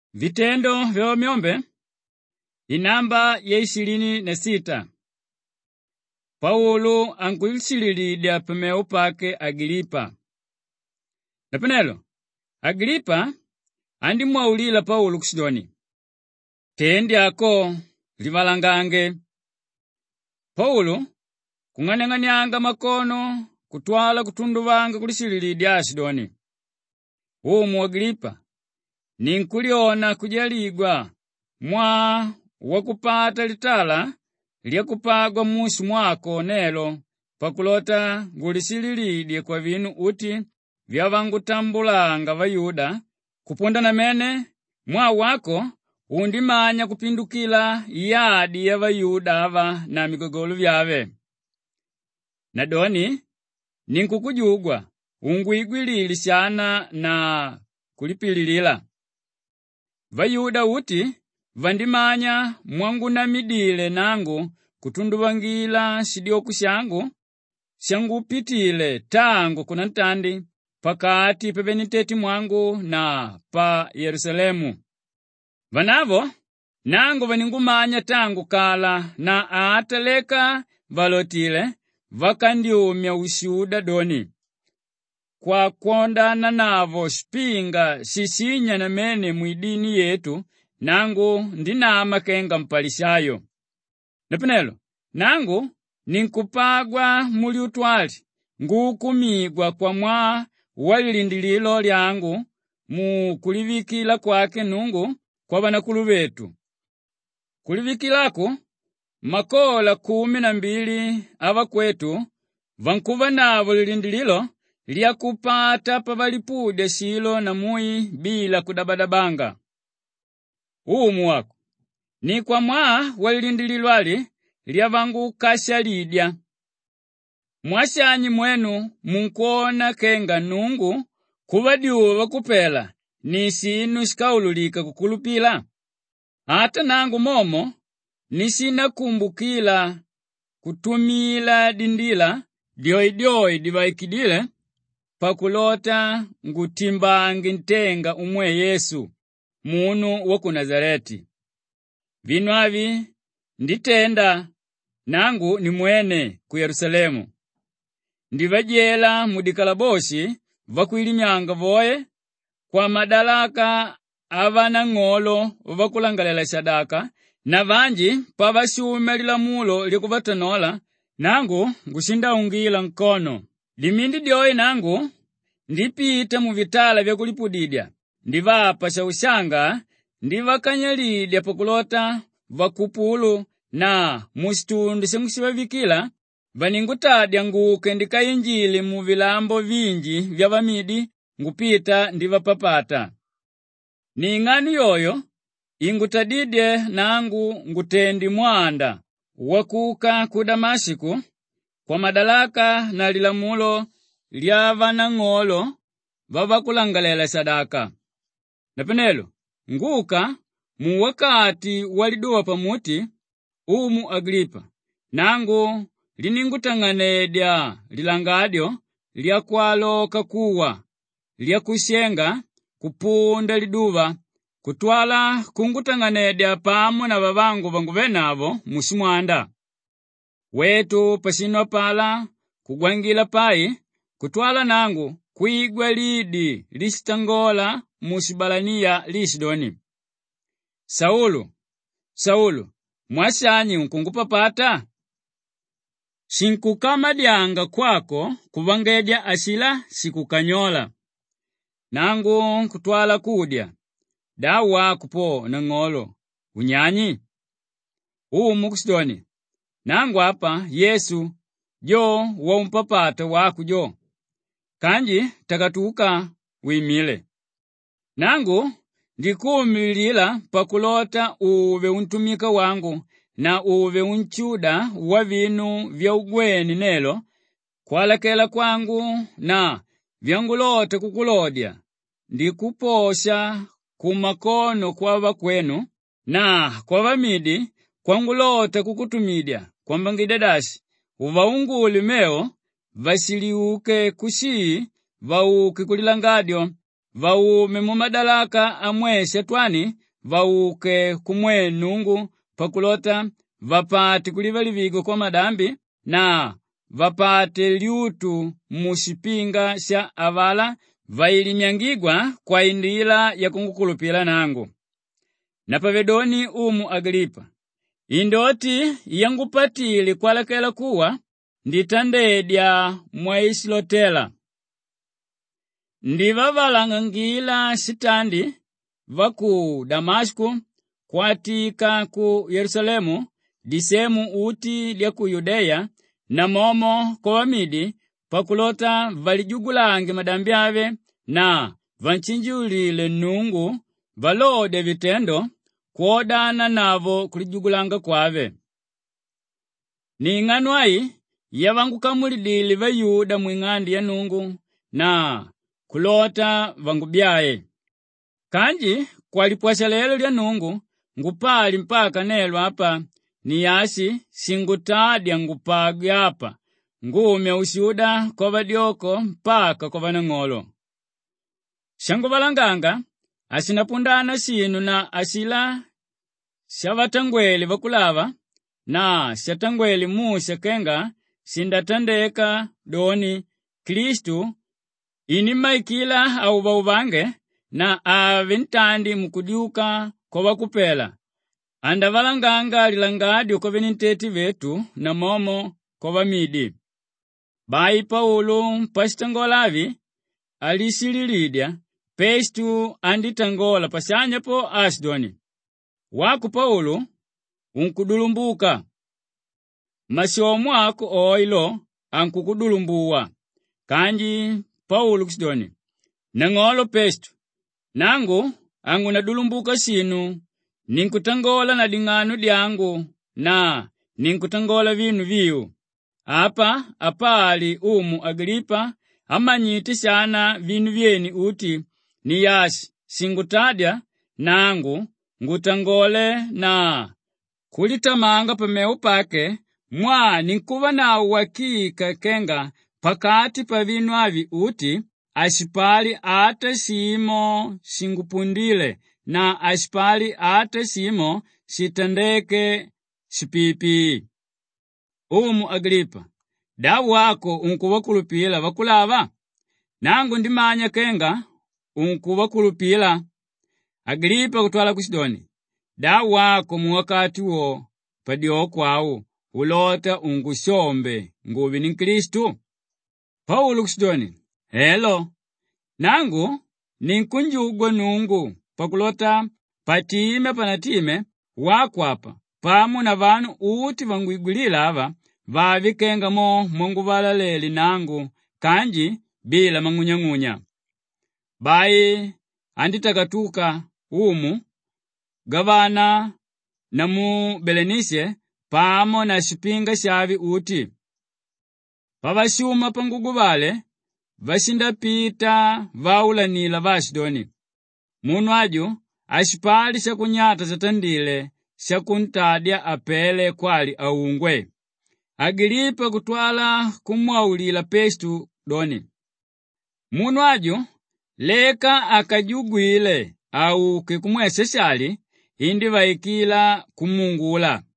Vitendo vya myombe inamba ya 26. Paulo ankulisililidya pameu pake Agripa. Napenelo, Agripa andi mwaulila Paulo ku Sidoni. Tendyako livalangange. Paulo kung'aneng'anyanga makono kutwala kutunduvanga kulisililidya Sidoni. Umu Agripa ninkuliona kujaligwa mwa wakupata litala lyakupagwa musi mwako nelo pakulota ngulisililidye kwa vinu uti vyavangutambulanga Vayuda kuponda na mene mwa wako undimanya kupindukila yadi ya Vayuda ava na migogolo vyave. Nadoni ninkukujugwa ungwigwilili sana na kulipililila. Vayuda uti vandimanya mwangunamidile nangu kutunduvangila sidioku syangu tangu kuna ntandi pakati pepeniteti mwangu na pa Yerusalemu. Vanavo nangu vaningumanya tangu kala na ataleka valotile vakandiumya ushuda doni. Kwa kuondana navo spinga sisinya na mene mwidini yetu nangu ndinama kenga mpalishayo. Napenelo, nangu ninkupagwa muli utwali ngukumigwa kwa mwa walilindililo lyangu mu kulivikila kwake nungu kwa vanakulu vetu. Kulivikilako makola 12 ava kwetu vankuva navo lilindililo lyakupata pavalipude silo na mui bila kudabadabanga. Umu wako ni kwa mwa walilindililwali lyavangu kashalidya. Mwashanyi mwenu munkuona kenga nungu kuvadiuwa kupela ni sinu shikaululika kukulupila. Hata nangu momo nisinakumbukila kutumila dindila dioidioi divaikidile pakulota ngutimbangi ntenga umwe Yesu munu waku Nazareti. Vinu avi nditenda nangu ni mwene ku Yerusalemu. Ndivajela mudikalaboshi vakuilimyanga voye kwa madalaka avana ng'olo vakulangalela sadaka na vanji pavashume lilamulo likuvatanola nangu ngushindaungila nkono. Limindi dioi nangu ndipita mu vitala vya kulipudidya ndivapa shaushanga ndivakanyalidya pakulota vakupulu na musitundu shengusivavikila vaningutadya nguke ndikayinjile mu vilambo vinji vya vamidi ngupita ndivapapata. Ni ng'ani yoyo ingutadidye nangu ngutendi mwanda wakuka ku Damasiko kwa madalaka na lilamulo lyavana ng'olo vavakulangalela sadaka. Napenelo nguka mu wakati waliduwa pamuti umu Agripa nangu liningutang'anedya lilangadyo lyakwaloka kuwa lyakushenga kupunda liduva kutwala kungutang'anedya pamo na vavangu vangu venavo musimwanda. Wetu pasino pala kugwangila pai kutwala nangu kuigwa lidi lisitangola musibalania lisidoni. Saulo, Saulo, mwashanyi unkungupapata? Sinkukamadyanga kwako kuvangedya asila sikukanyola. Nangu kutwala kudya. Dawa kupo na ng'olo. Unyanyi? Umu kusidoni. Nangu hapa Yesu jo wa umpapata waku jo. Kanji takatuka wimile. Nangu ndikumilila pakulota uve untumika wangu na uve unchuda wa vinu vya ugweni nelo kwalakela kwangu na vyangulota kukulodya. Ndikuposha kumakono kwa vakwenu na kwa vamidi kwangulota kukutumidya kwamba ngidadashi uvaunguli meo vasiliuke vauke kulilangadyo vaume mu madalaka amwe shetwani vauke kumwe Nungu pakulota vapate kuliva livigo kwa madambi na vapate liutu musipinga sha avala vailimyangigwa kwa indila ya kungukulupila nangu. Na pavedoni umu Agripa, indoti yangupatili kwalakela kuwa nditandedya mwaisilotela. Ndivavalangangila sitandi vaku Damasku kwatika ku Yerusalemu disemu uti lya ku Yudeya na momo kwa Wamidi pakulota valijugulange madambi ave na vanchinjulile Nungu valode vitendo kuodana navo kulijugulanga kwave. Ni ng'anwai yavangukamulidili Vayuda mwing'andi ya Nungu na kulota vangubyaye. Kanji kwalipwasha lelo lya Nungu ngupali mpaka nelo apa niyasi singutadya ngupagi apa ngumya ushuda kwa vadyoko mpaka kwa vanang'olo. Shanguvalanganga asinapundana sinu na asila shavatangweli vakulava na shatangweli Musa kenga sindatandeka doni Kristu inimaikila au vauvange na avintandi mukudiuka kwa vakupela. Andavalanganga lilangadio kwa veninteti vetu na momo kwa Vamidi. Bai Paulo pasitangolavi alisililidya Pestu anditangola pasanya po Asdoni. Waku Paulo unkudulumbuka. Mashomu ako oilo ankukudulumbuwa. Kanji Paulo kusidoni. Nang'olo Pestu. Nangu angu nadulumbuka sinu. Ninkutangola na ding'anu diangu na ninkutangola vinu viu. Apa apali umu Agripa amanyiti sana vinu vyeni uti niyasi singutadya nangu ngutangole na kulitamanga pameu pake mwa ninkuva na uhakika kenga pakati pa vinu avi uti asipali ata simo singupundile na asipali ata simo sitandeke sipipi. Umu Agripa, dawu wako unkuvakulupila vakulava? Nangu ndimanya kenga unkuvakulupila. Agripa kutwala kusidoni, dawu wako muwakati wo padiokwau ulota ungushombe nguvi ni Kristu? Paulo kusidoni, helo, nangu ninkunjugwa Nungu pakulota patime panatime wakwapa pamu na vanu uti vanguigulila ava vavikenga mo mwanguvalaleli nangu kanji bila mang'unyang'unya. Bai anditakatuka umu gavana na mu Belenise pamo na sipinga shavi uti pavashuma pangugu vale vashindapita vaulanila Vasidoni. Munu aju ashipali shakunyata zatandile shakuntadya apele kwali aungwe. Agripa kutwala kumwaulila Pestu doni, munu aju leka akajugwile au kikumweseshali indi vaikila kumungula.